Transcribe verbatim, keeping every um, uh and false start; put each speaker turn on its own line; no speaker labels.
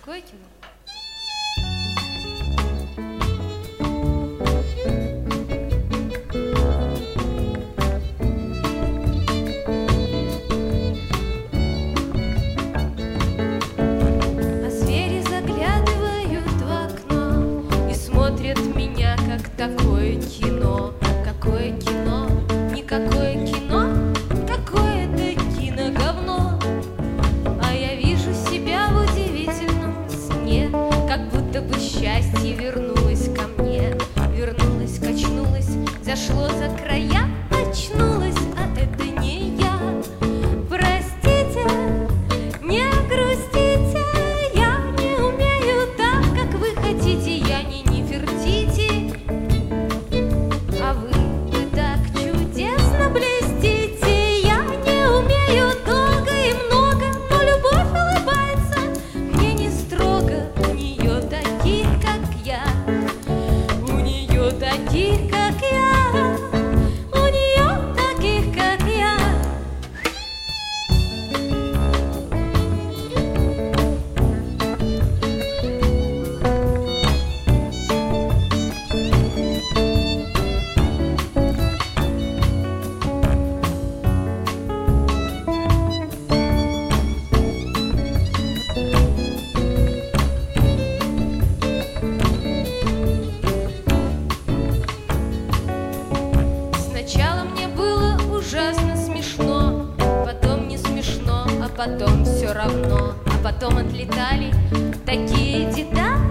Какое кино?
А звери заглядывают в окно и смотрят меня, как такое кино. Какое кино? Никакое кино. Какое-то киноговно. А я вижу себя в удивительном сне, как будто бы счастье вернулось ко мне. Вернулось, качнулось, зашло за края, очнулась, а это не я. Простите, не грустите, я не умею так, как вы хотите. Я не Нефертити, а вы, вы так чудесно блестите. Я не умею долго и много, но любовь улыбается мне не строго. У нее таких, как я, у нее таких, как я, у нее таких, как я. Сначала мне было ужасно смешно, потом не смешно, а потом все равно. А потом отлетали такие детали.